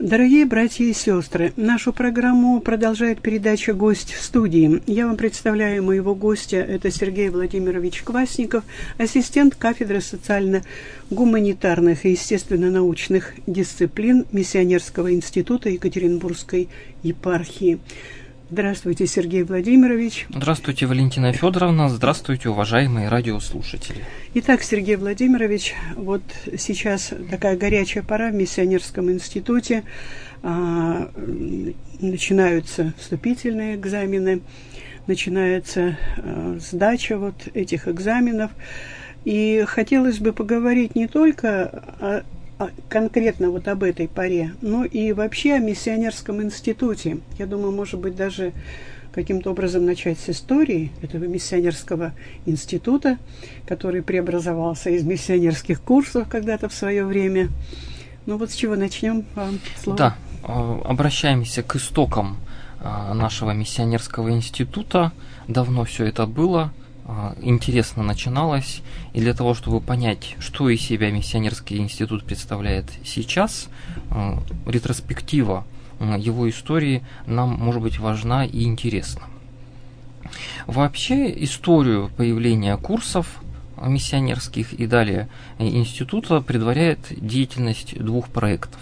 Дорогие братья и сестры, нашу программу продолжает передача «Гость в студии». Я вам представляю моего гостя. Это Сергей Владимирович Квасников, ассистент кафедры социально-гуманитарных и естественно-научных дисциплин Миссионерского института Екатеринбургской епархии. Здравствуйте, Сергей Владимирович. Здравствуйте, Валентина Федоровна. Здравствуйте, уважаемые радиослушатели. Итак, Сергей Владимирович, вот сейчас такая горячая пора в Миссионерском институте. Начинаются вступительные экзамены, начинается сдача вот этих экзаменов. И хотелось бы поговорить не только конкретно вот об этой поре, но и вообще о Миссионерском институте. Я думаю, может быть, даже каким-то образом начать с истории этого Миссионерского института, который преобразовался из миссионерских курсов когда-то в свое время. Ну вот с чего начнем? Вам слово. Да, обращаемся к истокам нашего Миссионерского института. Давно все это было. Интересно начиналось, и для того, чтобы понять, что из себя Миссионерский институт представляет сейчас, ретроспектива его истории нам может быть важна и интересна. Вообще, историю появления курсов миссионерских и далее института предваряет деятельность двух проектов.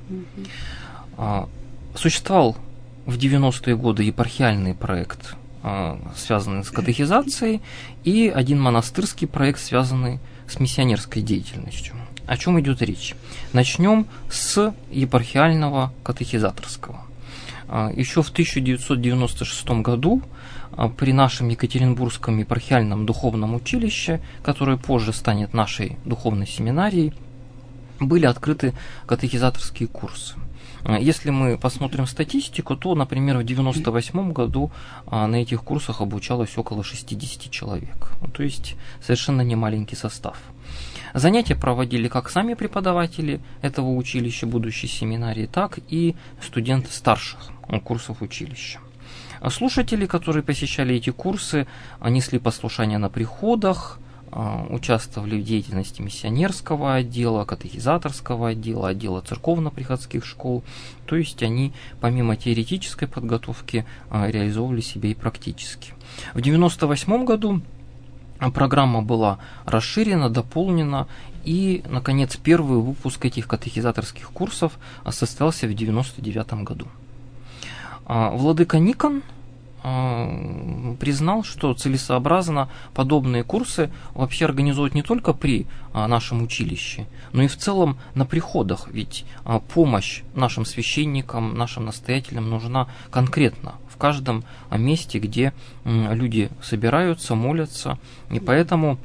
Существовал в 90-е годы епархиальный проект, связанный с катехизацией, и один монастырский проект, связанный с миссионерской деятельностью. О чем идет речь? Начнем с епархиального катехизаторского. Еще в 1996 году при нашем Екатеринбургском епархиальном духовном училище, которое позже станет нашей духовной семинарией, были открыты катехизаторские курсы. Если мы посмотрим статистику, то, например, в 1998 году на этих курсах обучалось около 60 человек. То есть совершенно не маленький состав. Занятия проводили как сами преподаватели этого училища, будущей семинарии, так и студенты старших курсов училища. Слушатели, которые посещали эти курсы, несли послушание на приходах, участвовали в деятельности миссионерского отдела, катехизаторского отдела, отдела церковно-приходских школ. То есть они, помимо теоретической подготовки, реализовывали себя и практически. В 1998 году программа была расширена, дополнена, и, наконец, первый выпуск этих катехизаторских курсов состоялся в 1999 году. Владыка Никон признал, что целесообразно подобные курсы вообще организовывать не только при нашем училище, но и в целом на приходах, ведь помощь нашим священникам, нашим настоятелям нужна конкретно в каждом месте, где люди собираются, молятся, и поэтому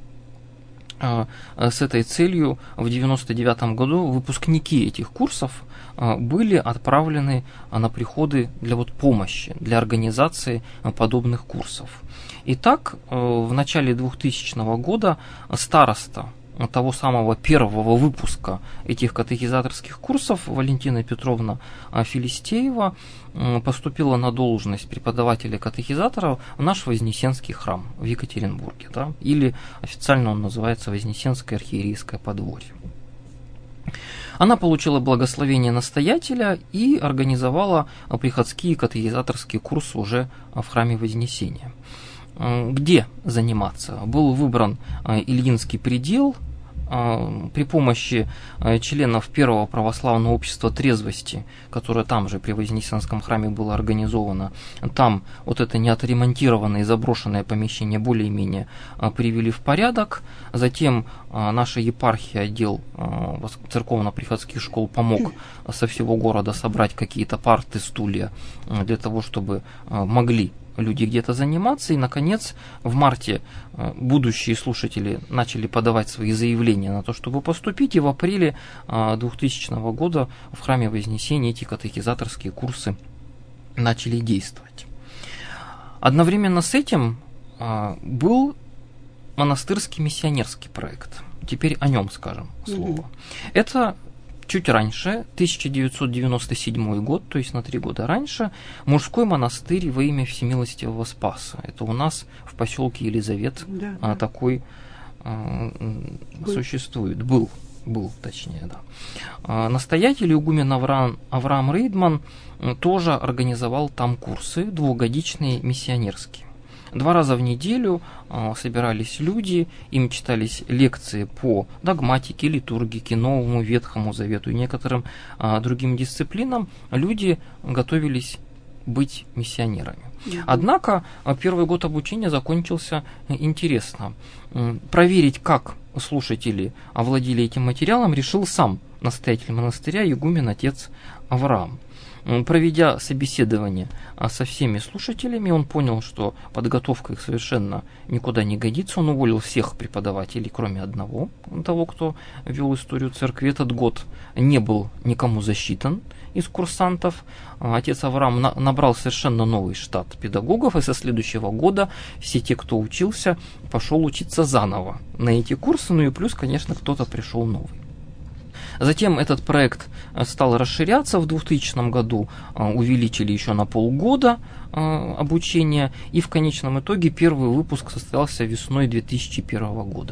с этой целью в 1999 году выпускники этих курсов были отправлены на приходы для помощи, для организации подобных курсов. Итак, в начале 2000 года староста того самого первого выпуска этих катехизаторских курсов Валентина Петровна Филистеева поступила на должность преподавателя-катехизатора в наш Вознесенский храм в Екатеринбурге, да, или официально он называется Вознесенское архиерейское подворье. Она получила благословение настоятеля и организовала приходские катехизаторские курсы уже в храме Вознесения. Где заниматься? Был выбран Ильинский предел. При помощи членов Первого православного общества трезвости, которое там же при Вознесенском храме было организовано, там вот это неотремонтированное и заброшенное помещение более-менее привели в порядок. Затем наша епархия, отдел церковно-приходских школ помог со всего города собрать какие-то парты, стулья для того, чтобы могли люди где-то заниматься. И, наконец, в марте будущие слушатели начали подавать свои заявления на то, чтобы поступить. И в апреле 2000 года в храме Вознесения эти катехизаторские курсы начали действовать. Одновременно с этим был монастырский миссионерский проект. Теперь о нем скажем слово. Это чуть раньше, 1997 год, то есть на 3 года раньше, мужской монастырь во имя Всемилостивого Спаса. Это у нас в поселке Елизавет такой существует, был. был, точнее, да. Настоятель игумен Авраам Рейдман тоже организовал там курсы двухгодичные миссионерские. 2 раза в неделю собирались люди, им читались лекции по догматике, литургике, Новому Ветхому Завету и некоторым другим дисциплинам. Люди готовились быть миссионерами. Однако первый год обучения закончился интересно. Проверить, как слушатели овладели этим материалом, решил сам настоятель монастыря, игумен отец Авраам. Проведя собеседование со всеми слушателями, он понял, что подготовка их совершенно никуда не годится. Он уволил всех преподавателей, кроме одного, того, кто вел историю церкви. Этот год не был никому засчитан из курсантов. Отец Авраам набрал совершенно новый штат педагогов, и со следующего года все те, кто учился, пошел учиться заново на эти курсы, ну и плюс, конечно, кто-то пришел новый. Затем этот проект стал расширяться в 2000 году, увеличили еще на полгода обучения, и в конечном итоге первый выпуск состоялся весной 2001 года.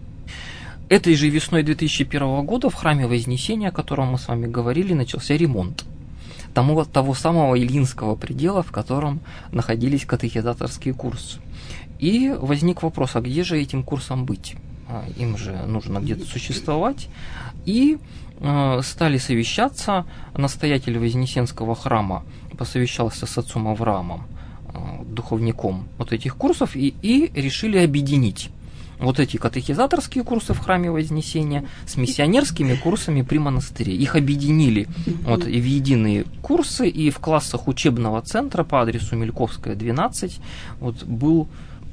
Этой же весной 2001 года в храме Вознесения, о котором мы с вами говорили, начался ремонт того самого Ильинского предела, в котором находились катехизаторские курсы. И возник вопрос, а где же этим курсам быть? Им же нужно где-то существовать. И стали совещаться. Настоятель Вознесенского храма посовещался с отцом Авраамом, духовником вот этих курсов, и решили объединить вот эти катехизаторские курсы в храме Вознесения с миссионерскими курсами при монастыре. Их объединили вот, и в единые курсы, и в классах учебного центра по адресу Мельковская, 12 вот, был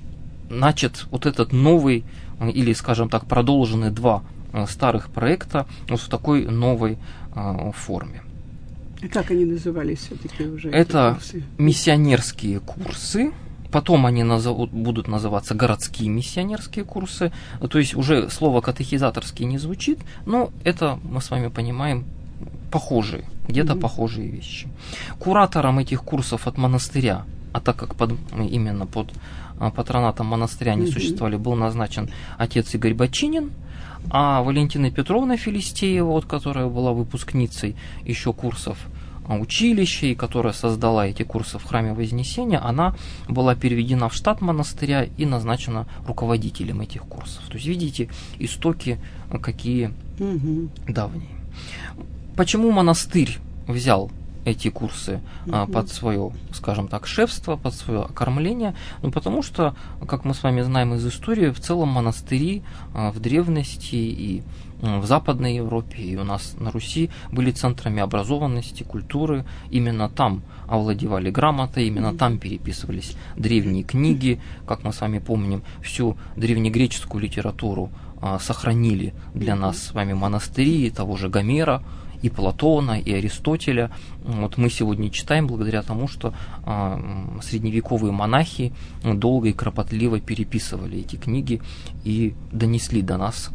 начат вот этот новый, или, скажем так, продолжены 2 старых проекта вот в такой новой форме. А как они назывались все-таки уже? Это курсы? Миссионерские курсы. Потом они будут называться городские миссионерские курсы. То есть уже слово катехизаторский не звучит, но это, мы с вами понимаем, похожие, где-то похожие вещи. Куратором этих курсов от монастыря, а так как именно под патронатом монастыря они существовали, был назначен отец Игорь Бочинин, а Валентина Петровна Филистеева, вот, которая была выпускницей еще курсов училища и которая создала эти курсы в храме Вознесения, она была переведена в штат монастыря и назначена руководителем этих курсов. То есть, видите, истоки какие давние. Почему монастырь взял эти курсы под свое, скажем так, шефство, под свое окормление? Ну, потому что, как мы с вами знаем из истории, в целом монастыри в древности и в Западной Европе, и у нас на Руси были центрами образованности, культуры. Именно там овладевали грамотой, именно там переписывались древние книги. Как мы с вами помним, всю древнегреческую литературу сохранили для нас с вами монастыри того же Гомера, и Платона, и Аристотеля. Вот мы сегодня читаем благодаря тому, что средневековые монахи долго и кропотливо переписывали эти книги и донесли до нас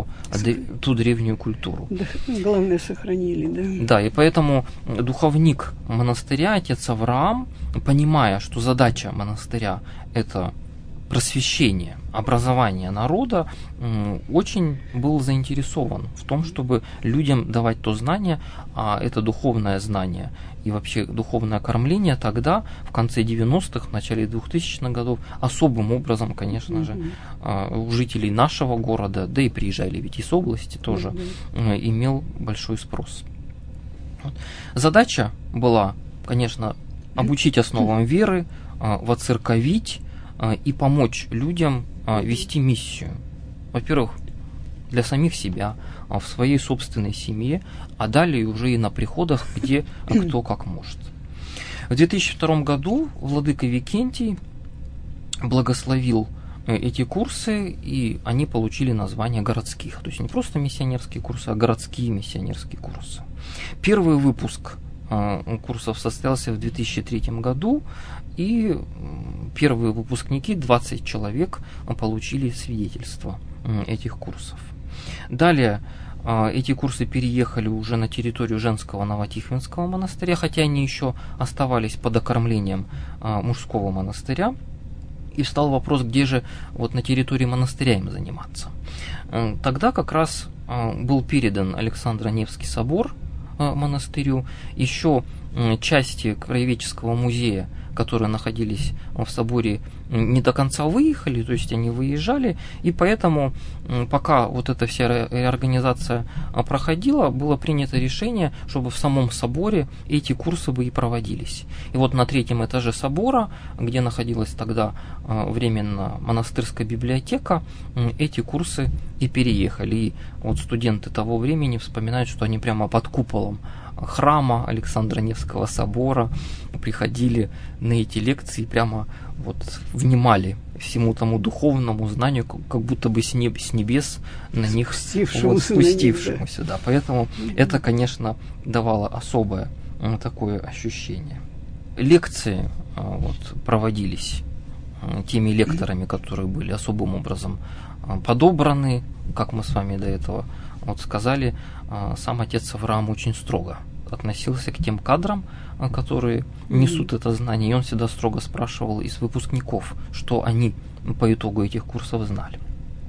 ту древнюю культуру. Да, главное, сохранили, да. Да, и поэтому духовник монастыря, отец Авраам, понимая, что задача монастыря – это просвещение, образование народа, очень был заинтересован в том, чтобы людям давать то знание, а это духовное знание и вообще духовное кормление тогда, в конце 90-х, в начале 2000-х годов, особым образом, конечно же, у жителей нашего города, да и приезжали ведь из области тоже, имел большой спрос. Задача была, конечно, обучить основам веры, воцерковить и помочь людям вести миссию. Во-первых, для самих себя, в своей собственной семье, а далее уже и на приходах, где кто как может. В 2002 году владыка Викентий благословил эти курсы, и они получили название городских. То есть не просто миссионерские курсы, а городские миссионерские курсы. Первый выпуск курсов состоялся в 2003 году, и первые выпускники, 20 человек, получили свидетельство этих курсов. Далее эти курсы переехали уже на территорию женского Новотихвинского монастыря, хотя они еще оставались под окормлением мужского монастыря. И встал вопрос, где же вот на территории монастыря им заниматься. Тогда как раз был передан Александро-Невский собор монастырю. Еще части краеведческого музея, которые находились в соборе, не до конца выехали, то есть они выезжали, и поэтому, пока вот эта вся реорганизация проходила, было принято решение, чтобы в самом соборе эти курсы бы и проводились. И вот на 3-м этаже собора, где находилась тогда временно монастырская библиотека, эти курсы и переехали. И вот студенты того времени вспоминают, что они прямо под куполом храма Александро-Невского собора приходили на эти лекции, прямо вот внимали всему тому духовному знанию, как будто бы с небес на них спустившемуся. Да. Поэтому это, конечно, давало особое такое ощущение. Лекции проводились теми лекторами, которые были особым образом подобраны, как мы с вами до этого сказали. Сам отец Авраам очень строго относился к тем кадрам, которые несут это знание, и он всегда строго спрашивал из выпускников, что они по итогу этих курсов знали.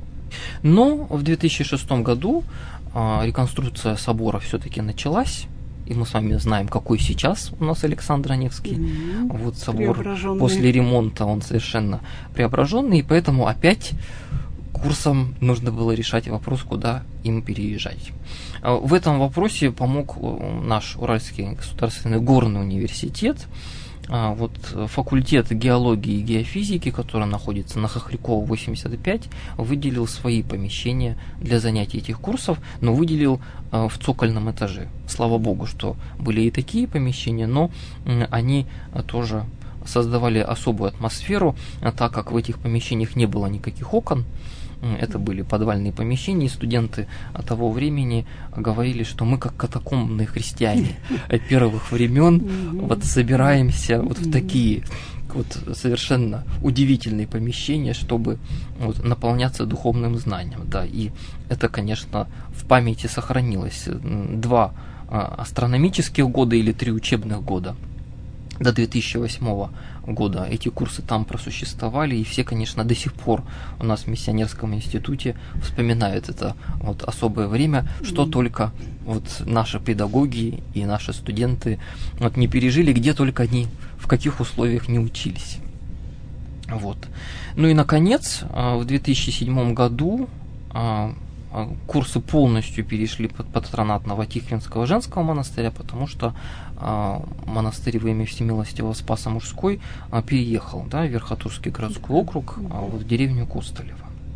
Но в 2006 году реконструкция собора все-таки началась, и мы с вами знаем, какой сейчас у нас Александро-Невский вот собор. После ремонта он совершенно преображенный, и поэтому опять курсам нужно было решать вопрос, куда им переезжать. В этом вопросе помог наш Уральский государственный горный университет. Вот факультет геологии и геофизики, который находится на Хохрякова 85, выделил свои помещения для занятий этих курсов, но выделил в цокольном этаже. Слава богу, что были и такие помещения, но они тоже создавали особую атмосферу, так как в этих помещениях не было никаких окон. Это были подвальные помещения, и студенты того времени говорили, что мы как катакомбные христиане первых времен вот собираемся вот в такие вот совершенно удивительные помещения, чтобы вот наполняться духовным знанием. Да, и это, конечно, в памяти сохранилось. 2 астрономических года или 3 учебных года до 2008 года эти курсы там просуществовали, и все, конечно, до сих пор у нас в Миссионерском институте вспоминают это вот особое время, что только вот наши педагоги и наши студенты вот не пережили, где только они, в каких условиях не учились. Вот. Ну и, наконец, в 2007 году курсы полностью перешли под патронат Новотихвинского женского монастыря, потому что монастырь во имя Всемилостивого Спаса Мужской переехал, да, в Верхотурский городской округ, в деревню Костолево.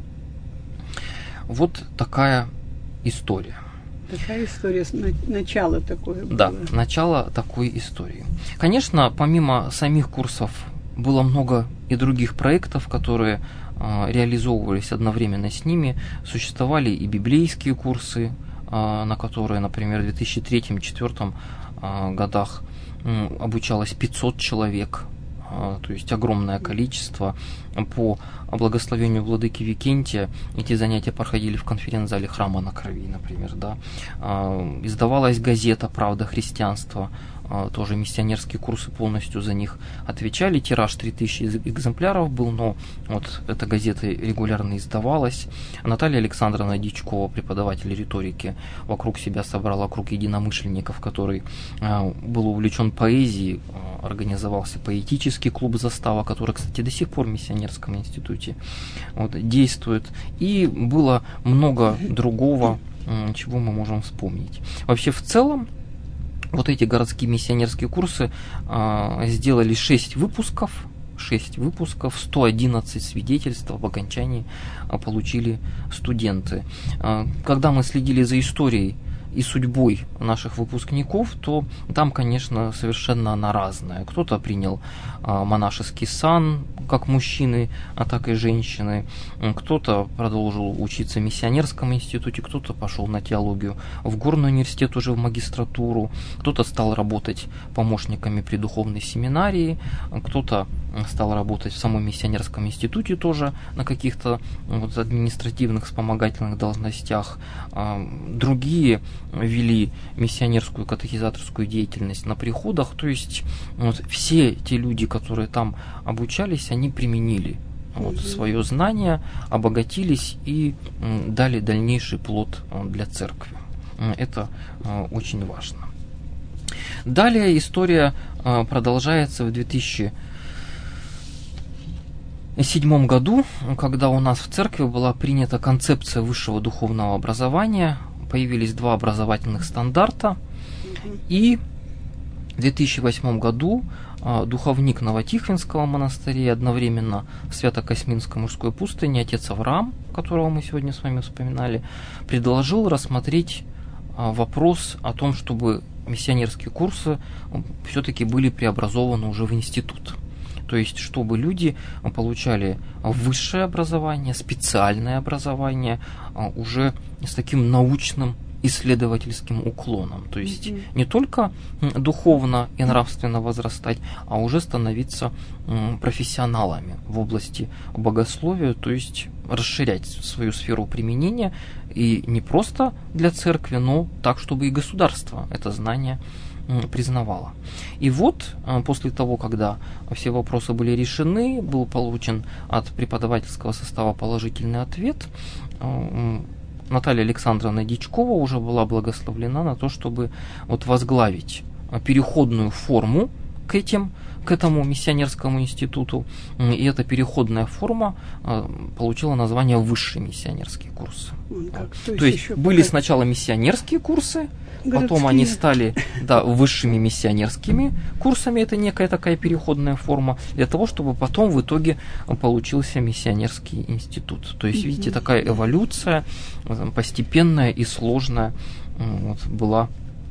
Вот такая история. Такая история, начало такое было. Да, начало такой истории. Конечно, помимо самих курсов было много и других проектов, которые реализовывались одновременно с ними. Существовали и библейские курсы, на которые, например, в 2003-2004 годах обучалось 500 человек, то есть огромное количество. По благословению владыки Викентия эти занятия проходили в конференц-зале храма на Крови, например. Да. Издавалась газета «Правда христианства», тоже миссионерские курсы полностью за них отвечали. Тираж 3000 экземпляров был, но вот эта газета регулярно издавалась. Наталья Александровна Дичкова, преподаватель риторики, вокруг себя собрала круг единомышленников, который был увлечен поэзией. Организовался поэтический клуб «Застава», который, кстати, до сих пор в Миссионерском институте вот, действует. И было много другого, чего мы можем вспомнить. Вообще, в целом, вот эти городские миссионерские курсы сделали 6 выпусков, 111 свидетельств об окончании получили студенты. Когда мы следили за историей и судьбой наших выпускников, то там, конечно, совершенно она разная. Кто-то принял монашеский сан, как мужчины, а так и женщины. Кто-то продолжил учиться в Миссионерском институте, кто-то пошел на теологию в Горный университет, уже в магистратуру, кто-то стал работать помощниками при духовной семинарии, кто-то стал работать в самом Миссионерском институте тоже на каких-то вот административных вспомогательных должностях. Другие вели миссионерскую катехизаторскую деятельность на приходах. То есть вот, все те люди, которые там обучались, они применили вот, свое знание, обогатились и дали дальнейший плод для церкви. Это очень важно. Далее история продолжается в 2007 году, когда у нас в церкви была принята концепция высшего духовного образования, появились 2 образовательных стандарта, и в 2008 году духовник Новотихвинского монастыря и одновременно в Свято-Косьминской мужской пустыне отец Авраам, которого мы сегодня с вами вспоминали, предложил рассмотреть вопрос о том, чтобы миссионерские курсы все-таки были преобразованы уже в институт. То есть, чтобы люди получали высшее образование, специальное образование уже с таким научным исследовательским уклоном. То есть не только духовно и нравственно возрастать, а уже становиться профессионалами в области богословия, то есть расширять свою сферу применения и не просто для церкви, но так, чтобы и государство это знание признавало. И вот, после того, когда все вопросы были решены, был получен от преподавательского состава положительный ответ, Наталья Александровна Дичкова уже была благословлена на то, чтобы вот возглавить переходную форму к этому миссионерскому институту. И эта переходная форма получила название «Высшие миссионерские курсы». То есть были сначала миссионерские курсы, потом они стали высшими миссионерскими курсами, это некая такая переходная форма, для того, чтобы потом в итоге получился миссионерский институт. То есть, видите, такая эволюция постепенная и сложная была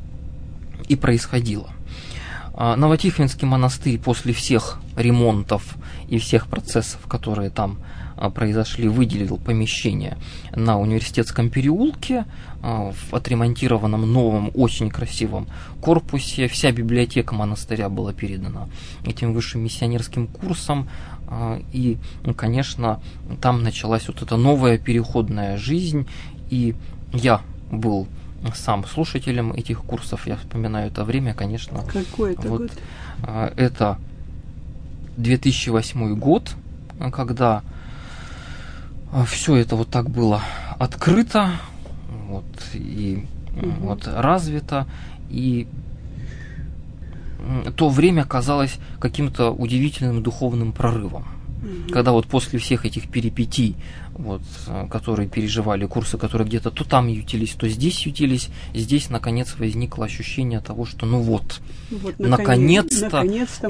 и происходила. Новотихвинский монастырь после всех ремонтов и всех процессов, которые там произошли, выделил помещение на Университетском переулке в отремонтированном новом очень красивом корпусе. Вся библиотека монастыря была передана этим высшим миссионерским курсам. И, конечно, там началась вот эта новая переходная жизнь. И я был сам слушателем этих курсов. Я вспоминаю это время, конечно. Какой это год? Это 2008 год, когда все это вот так было открыто, и развито, и то время казалось каким-то удивительным духовным прорывом. Когда вот после всех этих перипетий, которые переживали курсы, которые где-то то там ютились, то здесь ютились, здесь наконец возникло ощущение того, что наконец-то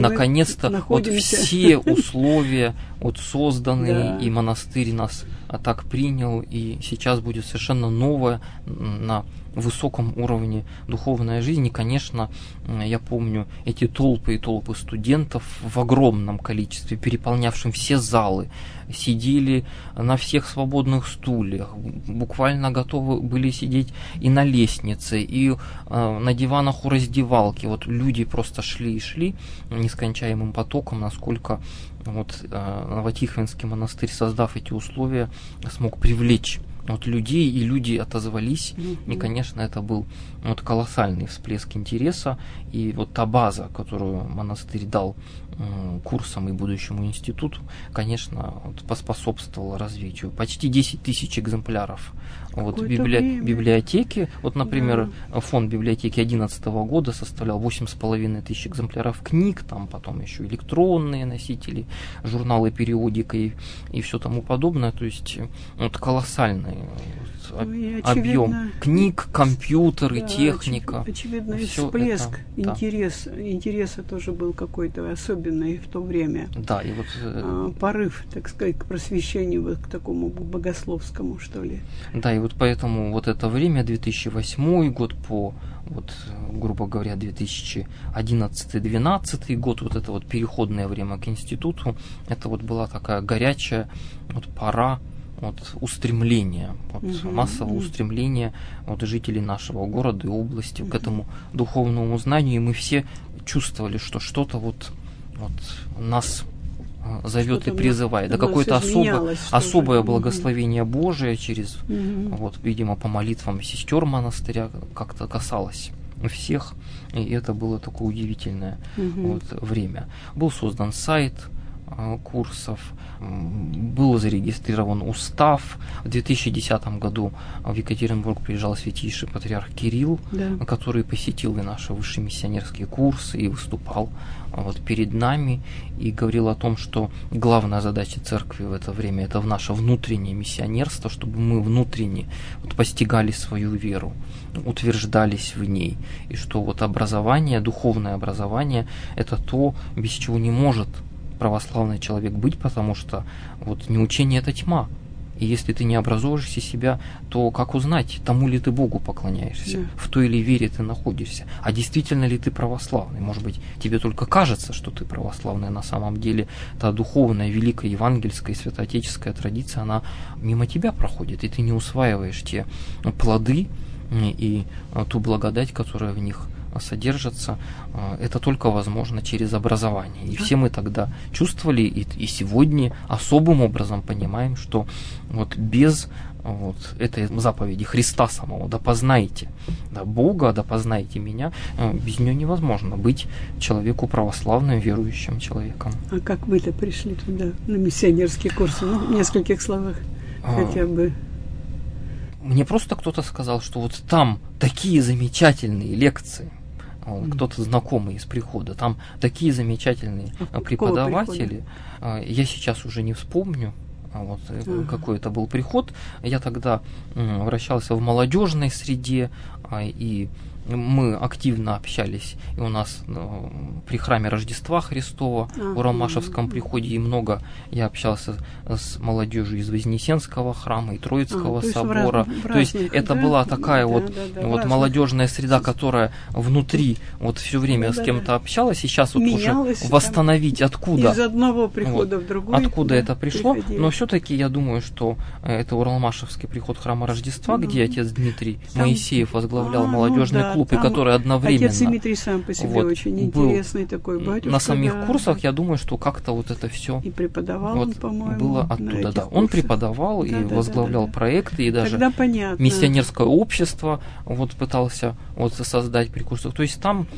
все условия созданы, и монастырь нас так принял, и сейчас будет совершенно новое на высоком уровне духовная жизнь. И, конечно, я помню эти толпы и толпы студентов в огромном количестве, переполнявшим все залы, сидели на всех свободных стульях, буквально готовы были сидеть и на лестнице, и на диванах у раздевалки. Люди просто шли и шли нескончаемым потоком, насколько Новотихвинский монастырь, создав эти условия, смог привлечь людей, и люди отозвались. И, конечно, это был колоссальный всплеск интереса. И та база, которую монастырь дал курсам и будущему институту, конечно, поспособствовала развитию. Почти 10 тысяч экземпляров библиотеки. Например, фонд библиотеки 2011 года составлял 8,5 тысяч экземпляров книг, там потом еще электронные носители, журналы, периодика и все тому подобное. То есть колоссальный объем книг, компьютеры, техника. Очевидно, всплеск интереса тоже был какой-то особенный в то время. Да, и порыв, так сказать, к просвещению, к такому богословскому, что ли. Да, и поэтому это время, 2008 год по, грубо говоря, 2011-2012 год, это переходное время к институту, это была такая горячая пора устремления, массового устремления жителей нашего города и области к этому духовному знанию, и мы все чувствовали, что что-то нас зовет и призывает. Да, какое-то особое благословение Божие через, видимо, по молитвам сестер монастыря как-то касалось всех, и это было такое удивительное время. Был создан сайт курсов. Был зарегистрирован устав. В 2010 году в Екатеринбург приезжал святейший патриарх Кирилл, который посетил и наши высшие миссионерские курсы и выступал перед нами и говорил о том, что главная задача церкви в это время – это наше внутреннее миссионерство, чтобы мы внутренне постигали свою веру, утверждались в ней, и что образование, духовное образование – это то, без чего не может православный человек быть, потому что неучение – это тьма. И если ты не образовываешься себя, то как узнать, тому ли ты Богу поклоняешься, в той ли вере ты находишься, а действительно ли ты православный? Может быть, тебе только кажется, что ты православный, а на самом деле та духовная, великая, евангельская, святоотеческая традиция, она мимо тебя проходит, и ты не усваиваешь те плоды и ту благодать, которая в них содержится. Это только возможно через образование. И все мы тогда чувствовали, и сегодня особым образом понимаем, что без этой заповеди Христа самого, да познайте Бога, да познайте меня, без нее невозможно быть человеку православным, верующим человеком. А как вы-то пришли туда, на миссионерские курсы? В нескольких словах хотя бы. Мне просто кто-то сказал, что там такие замечательные лекции, кто-то знакомый из прихода, там такие замечательные преподаватели, я сейчас уже не вспомню, какой это был приход. Я тогда вращался в молодежной среде, и мы активно общались, и у нас при храме Рождества Христова в Уралмашевском приходе, и много я общался с молодежью из Вознесенского храма и Троицкого собора. То есть это была такая молодежная среда, которая внутри все время с кем-то общалась, и сейчас уже восстановить, откуда из одного прихода в другой, откуда это пришло. Но все-таки я думаю, что это Уралмашевский приход храма Рождества, где отец Дмитрий Моисеев возглавлял молодежный клуб, и который одновременно... Отец Дмитрий сам по себе очень интересный такой батюшка. На самих курсах, я думаю, что как-то это все... И преподавал он, по-моему, было оттуда, да. Он преподавал и возглавлял проекты, и даже миссионерское общество пытался создать при курсах. То есть там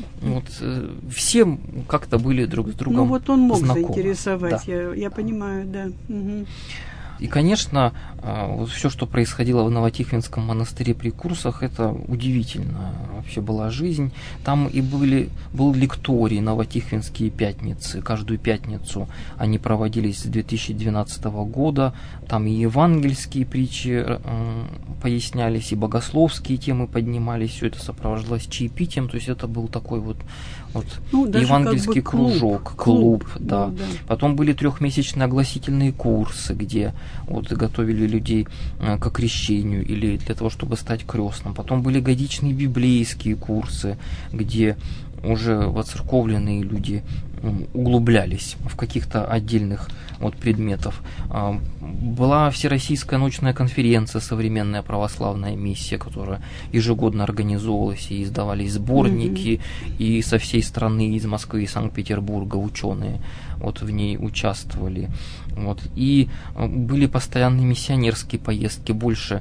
все как-то были друг с другом знакомы. Он мог заинтересовать, да. Я понимаю, да. Угу. И, конечно, все, что происходило в Новотихвинском монастыре при курсах, это удивительно вообще была жизнь. Там и был лекторий «Новотихвинские пятницы». Каждую пятницу они проводились с 2012 года. Там и евангельские притчи пояснялись, и богословские темы поднимались. Все это сопровождалось чаепитием. То есть это был такой евангельский кружок, клуб, да. Потом были 3-месячные огласительные курсы, где готовили людей к крещению или для того, чтобы стать крестным. Потом были годичные библейские курсы, где уже воцерковленные люди углублялись в каких-то отдельных предметов. Была Всероссийская научная конференция «Современная православная миссия», которая ежегодно организовывалась, и издавались сборники, и со всей страны, из Москвы и Санкт-Петербурга ученые в ней участвовали. И были постоянные миссионерские поездки, больше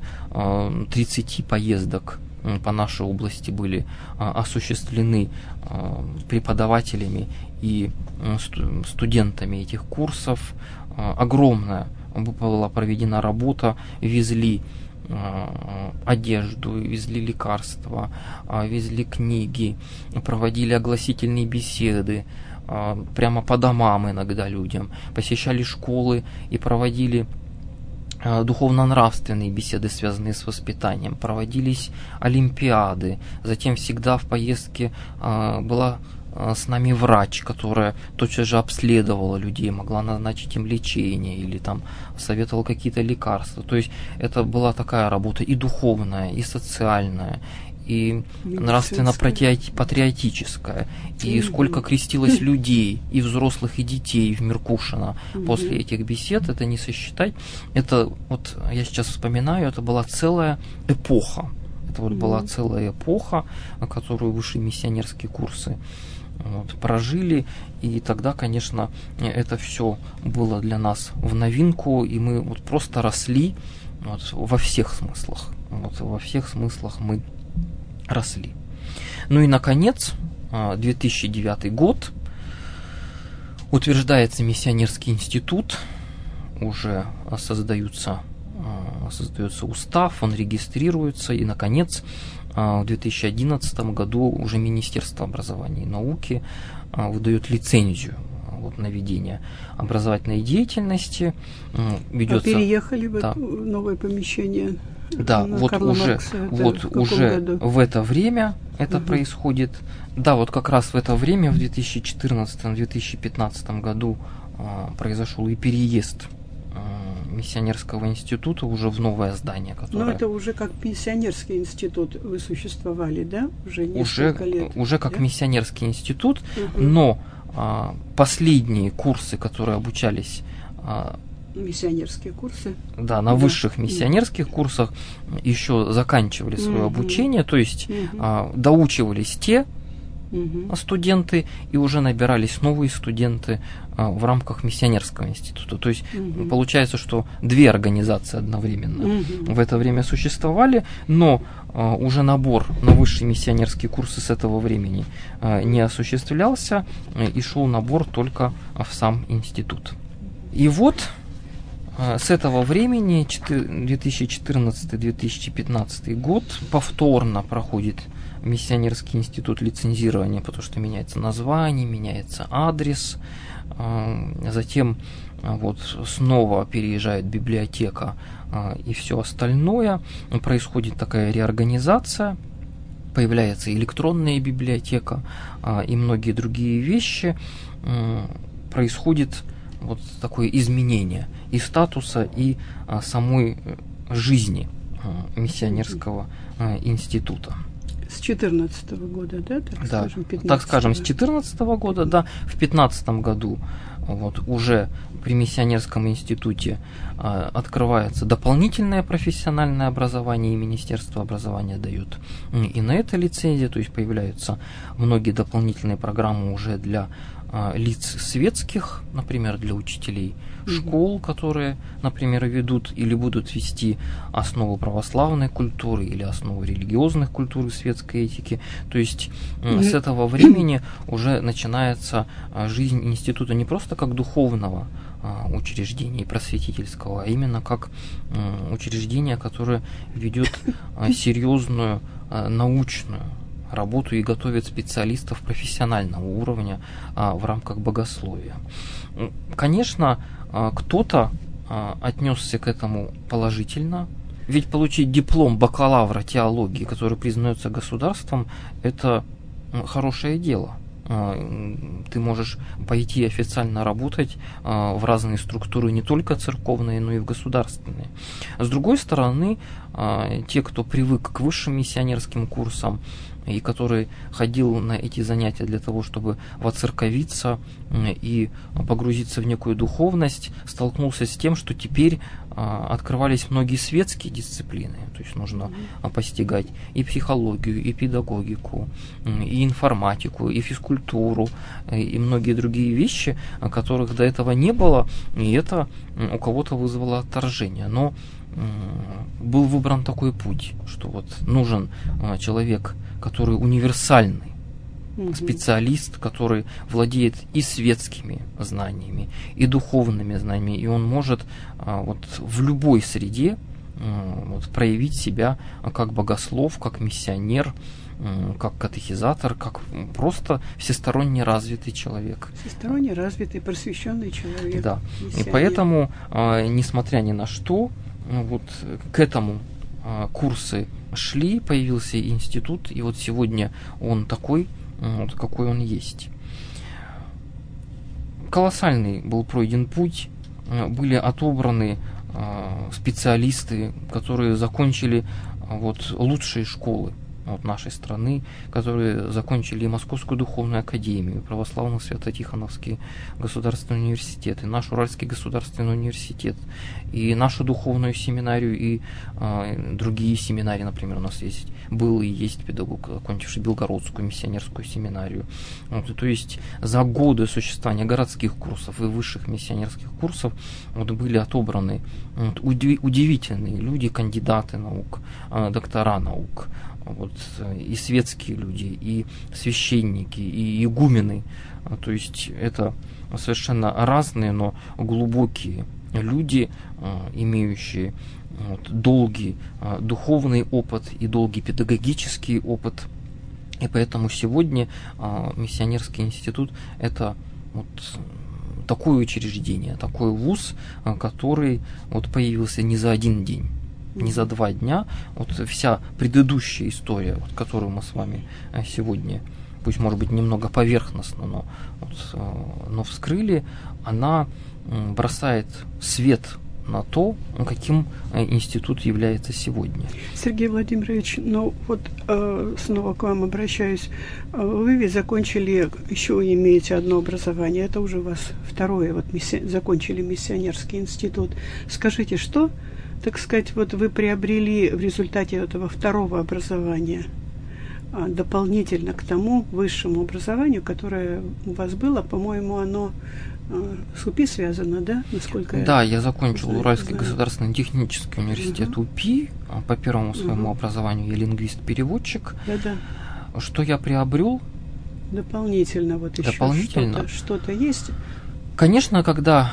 30 поездок по нашей области были осуществлены преподавателями и студентами этих курсов. Огромная была проведена работа, везли одежду, везли лекарства, везли книги, проводили огласительные беседы прямо по домам иногда людям, посещали школы и проводили духовно-нравственные беседы, связанные с воспитанием, проводились олимпиады, затем всегда в поездке была с нами врач, которая тотчас же обследовала людей, могла назначить им лечение или советовала какие-то лекарства. То есть это была такая работа и духовная, и социальная, и нравственно-патриотическая. И сколько крестилось людей, и взрослых, и детей в Меркушино после этих бесед, это не сосчитать. Это я сейчас вспоминаю, это была целая эпоха. Это была целая эпоха, которую высшие миссионерские курсы прожили, и тогда, конечно, это все было для нас в новинку, и мы просто росли во всех смыслах. Во всех смыслах мы росли. Ну и, наконец, 2009 год. Утверждается миссионерский институт, уже создается устав, он регистрируется, и, наконец, в 2011 году уже Министерство образования и науки выдает лицензию на ведение образовательной деятельности. Ведется, переехали в новое помещение? Да, вот уже в это время это происходит. Да, вот как раз в это время, в 2014-2015 году произошел и переезд миссионерского института уже в новое здание, которое... Но это уже как миссионерский институт вы существовали, да? Уже несколько лет. Уже как миссионерский институт, но последние курсы, которые обучались... Миссионерские курсы. Да, на высших миссионерских курсах еще заканчивали свое обучение, то есть доучивались те студенты, и уже набирались новые студенты в рамках миссионерского института. То есть получается, что две организации одновременно в это время существовали, но уже набор на высшие миссионерские курсы с этого времени не осуществлялся, и шел набор только в сам институт. И вот с этого времени, 2014-2015 год, повторно проходит миссионерский институт лицензирования, потому что меняется название, меняется адрес. Затем снова переезжает библиотека и все остальное. Происходит такая реорганизация, появляется электронная библиотека и многие другие вещи. Происходит такое изменение и статуса, и самой жизни миссионерского института. С 2014 года, да? Так скажем, с 2014 года, да. В 2015 году уже при миссионерском институте открывается дополнительное профессиональное образование, и Министерство образования дает и на это лицензия, то есть появляются многие дополнительные программы уже для лиц светских, например, для учителей школ, которые, например, ведут или будут вести основы православной культуры или основы религиозных культур и светской этики. То есть с этого времени уже начинается жизнь института не просто как духовного учреждения просветительского, а именно как учреждение, которое ведет серьезную научную работу и готовит специалистов профессионального уровня в рамках богословия. Конечно, кто-то отнесся к этому положительно, ведь получить диплом бакалавра теологии, который признается государством, это хорошее дело. Ты можешь пойти официально работать в разные структуры, не только церковные, но и в государственные. С другой стороны, те, кто привык к высшим миссионерским курсам и который ходил на эти занятия для того, чтобы воцерковиться и погрузиться в некую духовность, столкнулся с тем, что теперь открывались многие светские дисциплины. То есть нужно постигать и психологию, и педагогику, и информатику, и физкультуру, и многие другие вещи, которых до этого не было, и это у кого-то вызвало отторжение. Но был выбран такой путь, что нужен человек, который универсальный, специалист, который владеет и светскими знаниями, и духовными знаниями, и он может в любой среде проявить себя как богослов, как миссионер, как катехизатор, как просто всесторонне развитый человек. Всесторонне развитый, просвещенный человек. Да. Миссионер. И поэтому, несмотря ни на что, к этому курсы шли, появился институт, и сегодня он такой, какой он есть. Колоссальный был пройден путь, были отобраны специалисты, которые закончили лучшие школы нашей страны, которые закончили и Московскую духовную академию, и Православный Свято-Тихоновский государственный университет, и наш Уральский государственный университет, и нашу духовную семинарию, и другие семинарии, например, у нас был и есть педагог, окончивший Белгородскую миссионерскую семинарию. То есть за годы существования городских курсов и высших миссионерских курсов были отобраны удивительные люди, кандидаты наук, доктора наук, вот, и светские люди, и священники, и игумены. То есть это совершенно разные, но глубокие люди, имеющие вот, долгий духовный опыт и долгий педагогический опыт. И поэтому сегодня Миссионерский институт – это вот такое учреждение, такой вуз, который вот появился не за один день, не за 2 дня. Вот вся предыдущая история, вот, которую мы с вами сегодня, пусть может быть немного поверхностно, но вскрыли, она бросает свет на то, каким институт является сегодня. Сергей Владимирович, снова к вам обращаюсь. Вы ведь закончили, еще имеете одно образование, это уже у вас второе, закончили Миссионерский институт. Скажите, что, так сказать, вот вы приобрели в результате этого второго образования, дополнительно к тому высшему образованию, которое у вас было, по-моему, оно с УПИ связано, да? Я закончил Уральский государственный технический университет УПИ. По первому своему образованию я лингвист-переводчик. Да-да. Что я приобрел? Дополнительно вот еще что-то есть? Конечно, когда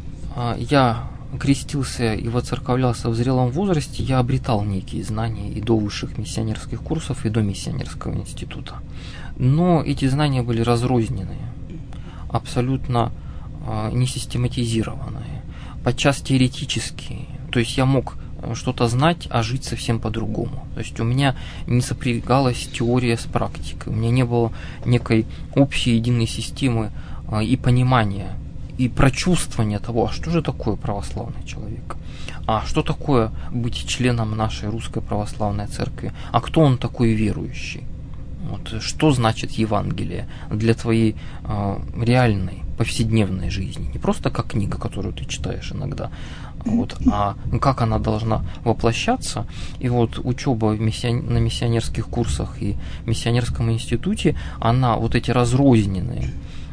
я крестился и воцерковлялся в зрелом возрасте, я обретал некие знания и до высших миссионерских курсов, и до Миссионерского института. Но эти знания были разрозненные, абсолютно не систематизированные, подчас теоретические. То есть я мог что-то знать, а жить совсем по-другому. То есть у меня не сопрягалась теория с практикой, у меня не было некой общей единой системы и понимания, и прочувствования того, а что же такое православный человек, а что такое быть членом нашей Русской Православной Церкви, а кто он такой верующий, вот, что значит Евангелие для твоей реальной повседневной жизни, не просто как книга, которую ты читаешь иногда, вот, а как она должна воплощаться. И вот учеба на миссионерских курсах и Миссионерском институте, она вот эти разрозненные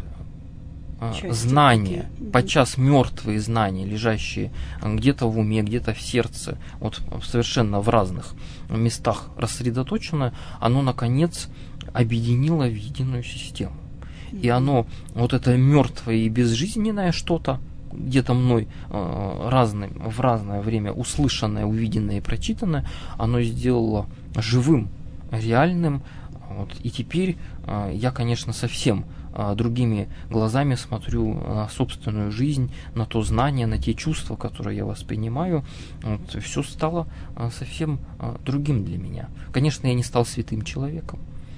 знания, подчас мертвые знания, лежащие где-то в уме, где-то в сердце, вот совершенно в разных местах рассредоточено, оно, наконец, объединило в единую систему. И оно, вот это мертвое и безжизненное что-то, где-то мной в разное время услышанное, увиденное и прочитанное, оно сделало живым, реальным. Вот. И теперь я, конечно, совсем другими глазами смотрю на собственную жизнь, на то знание, на те чувства, которые я воспринимаю. Вот. Все стало совсем другим для меня. Конечно, я не стал святым человеком.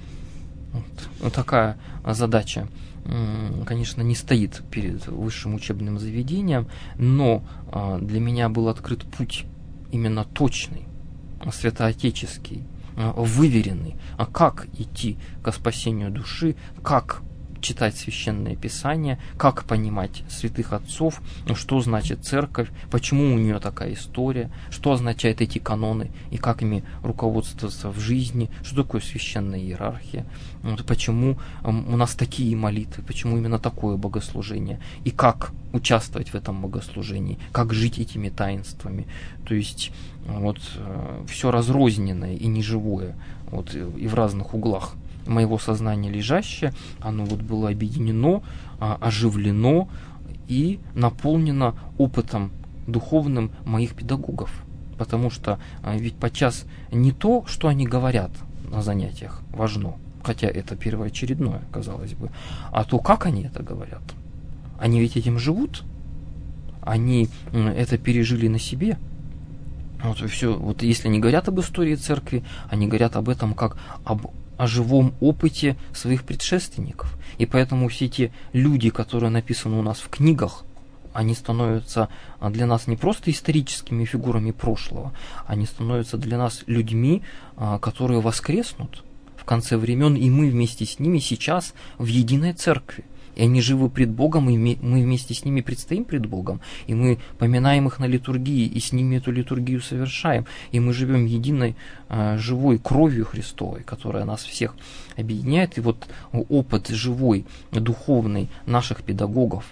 Вот такая задача, конечно, не стоит перед высшим учебным заведением, но для меня был открыт путь именно точный, святоотеческий, выверенный. А как идти к спасению души, как читать Священное Писание, как понимать святых отцов, что значит церковь, почему у нее такая история, что означают эти каноны и как ими руководствоваться в жизни, что такое священная иерархия, вот почему у нас такие молитвы, почему именно такое богослужение, и как участвовать в этом богослужении, как жить этими таинствами. То есть вот все разрозненное и неживое, вот, и в разных углах моего сознания лежащее, оно вот было объединено, оживлено и наполнено опытом духовным моих педагогов. Потому что ведь подчас не то, что они говорят на занятиях, важно, хотя это первоочередное, казалось бы, а то, как они это говорят. Они ведь этим живут, они это пережили на себе. Вот все, вот если они говорят об истории церкви, они говорят об этом как о живом опыте своих предшественников. И поэтому все те люди, которые написаны у нас в книгах, они становятся для нас не просто историческими фигурами прошлого, они становятся для нас людьми, которые воскреснут в конце времен, и мы вместе с ними сейчас в единой церкви. И они живы пред Богом, и мы вместе с ними предстоим пред Богом, и мы поминаем их на литургии, и с ними эту литургию совершаем, и мы живем единой живой кровью Христовой, которая нас всех объединяет. И вот опыт живой, духовный наших педагогов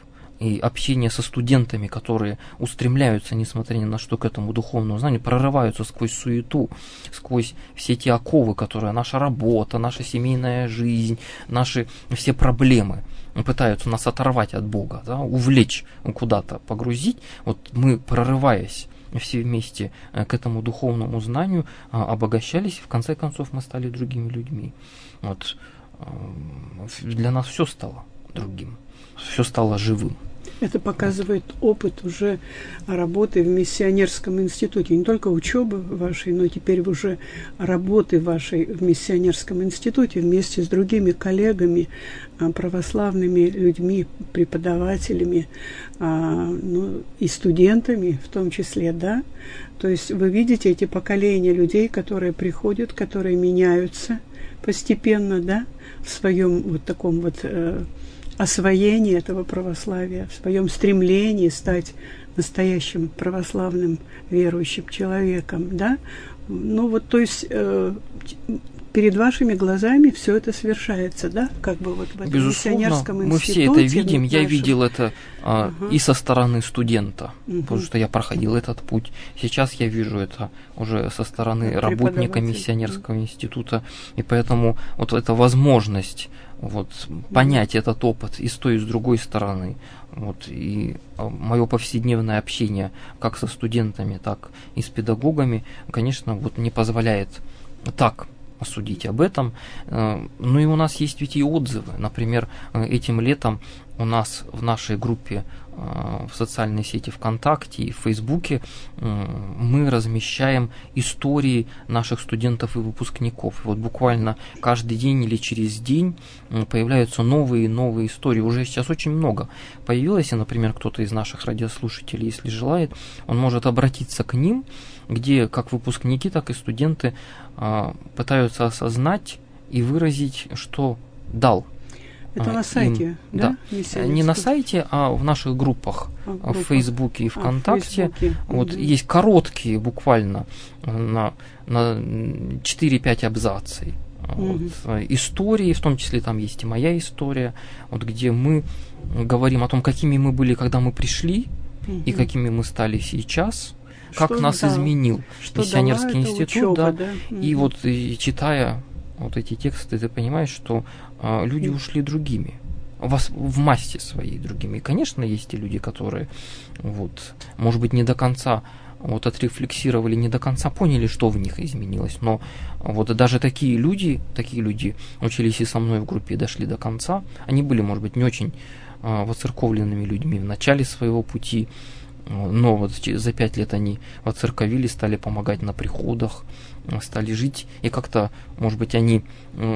и общение со студентами, которые устремляются, несмотря ни на что, к этому духовному знанию, прорываются сквозь суету, сквозь все те оковы, которые наша работа, наша семейная жизнь, наши все проблемы пытаются нас оторвать от Бога, да, увлечь, куда-то погрузить. Вот мы, прорываясь все вместе к этому духовному знанию, обогащались, и в конце концов мы стали другими людьми. Вот. Для нас все стало другим, все стало живым. Это показывает опыт уже работы в миссионерском институте. Не только учебы вашей, но теперь уже работы вашей в миссионерском институте вместе с другими коллегами, православными людьми, преподавателями, и студентами в том числе, да. То есть вы видите эти поколения людей, которые приходят, которые меняются постепенно, да, в своем вот таком вот освоении этого православия, в своем стремлении стать настоящим православным верующим человеком, да. Ну вот, то есть перед вашими глазами все это совершается, да, как бы вот в этом миссионерском институте. Мы все это видим. Я видел это и со стороны студента, потому что я проходил этот путь. Сейчас я вижу это уже со стороны работника миссионерского института, и поэтому вот эта возможность вот понять этот опыт и с той, и с другой стороны. Вот, и мое повседневное общение как со студентами, так и с педагогами, конечно, вот не позволяет так судить об этом. Ну и у нас есть ведь и отзывы. Например, этим летом у нас в нашей группе в социальной сети ВКонтакте и в Фейсбуке мы размещаем истории наших студентов и выпускников. Вот буквально каждый день или через день появляются новые и новые истории. Уже сейчас очень много появилось, и, например, кто-то из наших радиослушателей, если желает, он может обратиться к ним, где как выпускники, так и студенты пытаются осознать и выразить, что дал. Это на сайте, да? Не на сайте, а в наших группах, в Фейсбуке и ВКонтакте. Вот есть короткие, буквально на 4-5 абзаций. Вот, истории, в том числе там есть и моя история, вот, где мы говорим о том, какими мы были, когда мы пришли, и какими мы стали сейчас, как что нас изменил миссионерский институт. Учеба, да? И вот и читая вот эти тексты, ты понимаешь, что люди ушли другими, в массе своей другими. И, конечно, есть и люди, которые, вот, может быть, не до конца вот отрефлексировали, не до конца поняли, что в них изменилось. Но вот даже такие люди учились и со мной в группе, дошли до конца. Они были, может быть, не очень воцерковленными людьми в начале своего пути, но вот за 5 лет они воцерковили, стали помогать на приходах, стали жить, и как-то, может быть, они,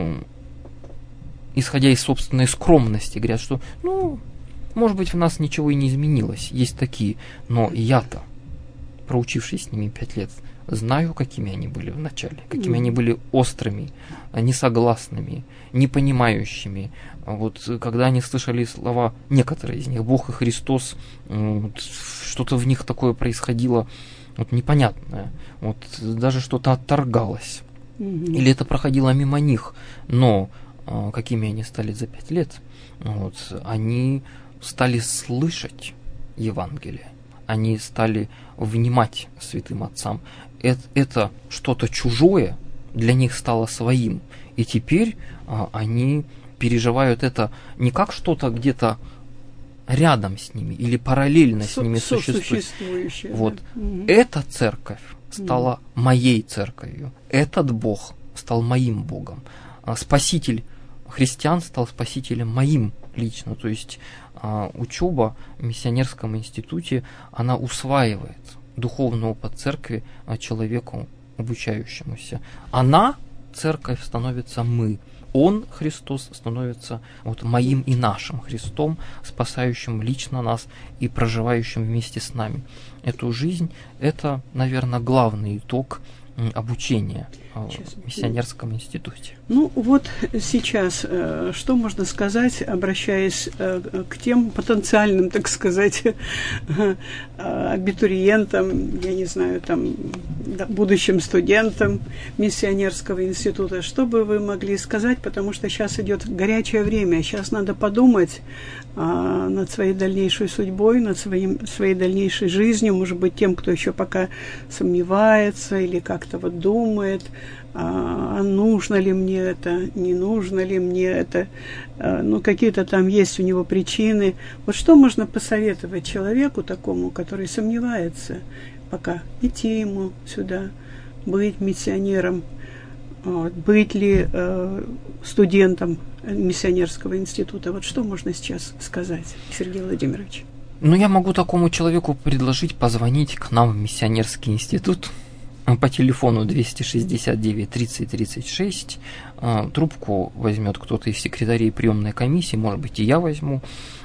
исходя из собственной скромности, говорят, что, может быть, в нас ничего и не изменилось, есть такие, но я-то, проучившись с ними 5 лет, знаю, какими они были в начале, какими они были острыми, несогласными, непонимающими. Вот когда они слышали слова, некоторые из них, Бог и Христос, что-то в них такое происходило, вот непонятное, вот даже что-то отторгалось, или это проходило мимо них, но какими они стали за 5 лет, вот, они стали слышать Евангелие, они стали внимать святым отцам. Это что-то чужое для них стало своим, и теперь они переживают это не как что-то где-то рядом с ними или параллельно с ними существующее. Вот. Да. Эта церковь стала моей церковью. Этот Бог стал моим Богом. Спаситель христиан стал спасителем моим лично. То есть учеба в миссионерском институте, она усваивает духовный опыт церкви человеку обучающемуся. Она, церковь, становится мы. Он, Христос, становится вот моим и нашим Христом, спасающим лично нас и проживающим вместе с нами эту жизнь. Это, наверное, главный итог обучения в миссионерском институте? Ну, вот сейчас, что можно сказать, обращаясь к тем потенциальным, так сказать, абитуриентам, я не знаю, там, будущим студентам миссионерского института, что бы вы могли сказать, потому что сейчас идет горячее время, сейчас надо подумать над своей дальнейшей судьбой, над своей дальнейшей жизнью, может быть, тем, кто еще пока сомневается или как-то вот думает, нужно ли мне это, не нужно ли мне это, ну, какие-то там есть у него причины. Вот что можно посоветовать человеку такому, который сомневается пока, идти ему сюда, быть миссионером, быть ли студентом миссионерского института? Вот что можно сейчас сказать, Сергей Владимирович? Ну, я могу такому человеку предложить позвонить к нам в миссионерский институт по телефону 269 30 36. Трубку возьмет кто-то из секретарей приемной комиссии, может быть, и я возьму.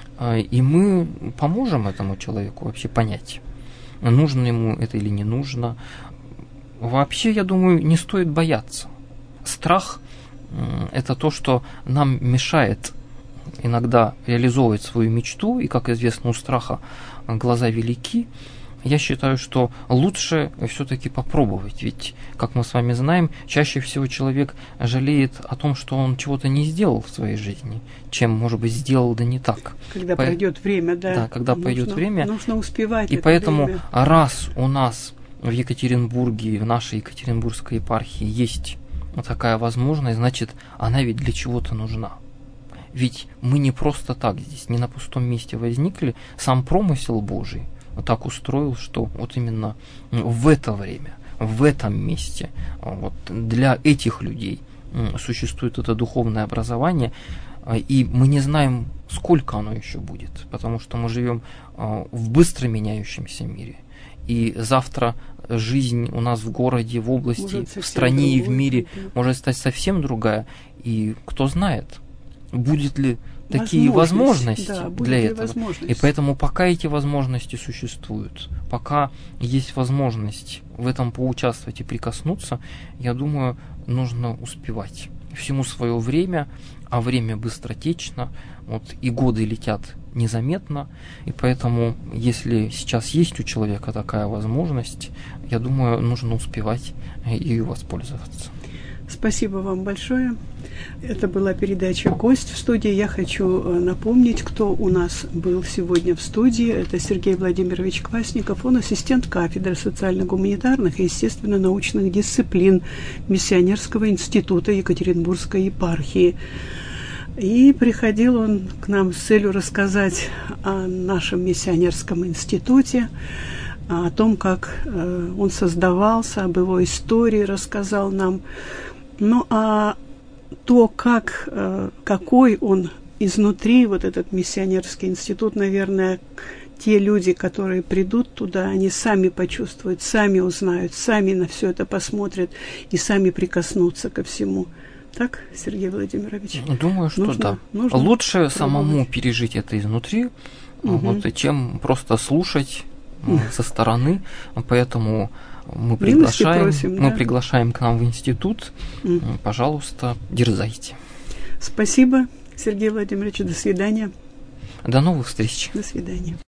И мы поможем этому человеку вообще понять, нужно ему это или не нужно. Вообще, я думаю, не стоит бояться. Страх – это то, что нам мешает иногда реализовывать свою мечту, и, как известно, у страха глаза велики. Я считаю, что лучше все-таки попробовать, ведь, как мы с вами знаем, чаще всего человек жалеет о том, что он чего-то не сделал в своей жизни, чем, может быть, сделал да не так. Когда пройдет время, да. Да, когда пройдет время. Нужно успевать. И поэтому, раз у нас в Екатеринбурге, в нашей Екатеринбургской епархии есть вот такая возможность, значит, она ведь для чего-то нужна. Ведь мы не просто так здесь, не на пустом месте возникли, сам промысел Божий вот так устроил, что вот именно в это время, в этом месте, вот для этих людей существует это духовное образование, и мы не знаем, сколько оно еще будет, потому что мы живем в быстро меняющемся мире. И завтра жизнь у нас в городе, в области, в стране и в мире может стать совсем другая. И кто знает, будет ли такие возможности для этого. И поэтому пока эти возможности существуют, пока есть возможность в этом поучаствовать и прикоснуться, я думаю, нужно успевать. Всему свое время, а время быстротечно, вот, и годы летят незаметно, и поэтому, если сейчас есть у человека такая возможность, я думаю, нужно успевать ею воспользоваться. Спасибо вам большое. Это была передача «Гость» в студии. Я хочу напомнить, кто у нас был сегодня в студии. Это Сергей Владимирович Квасников. Он ассистент кафедры социально-гуманитарных и естественно-научных дисциплин Миссионерского института Екатеринбургской епархии. И приходил он к нам с целью рассказать о нашем миссионерском институте, о том, как он создавался, об его истории рассказал нам. Ну, а то, какой он изнутри, вот этот миссионерский институт, наверное, те люди, которые придут туда, они сами почувствуют, сами узнают, сами на все это посмотрят и сами прикоснутся ко всему. Так, Сергей Владимирович? Думаю, что да. Лучше самому пережить это изнутри, вот, чем просто слушать со стороны. Поэтому мы приглашаем к нам в институт. Пожалуйста, дерзайте. Спасибо, Сергей Владимирович. До свидания. До новых встреч. До свидания.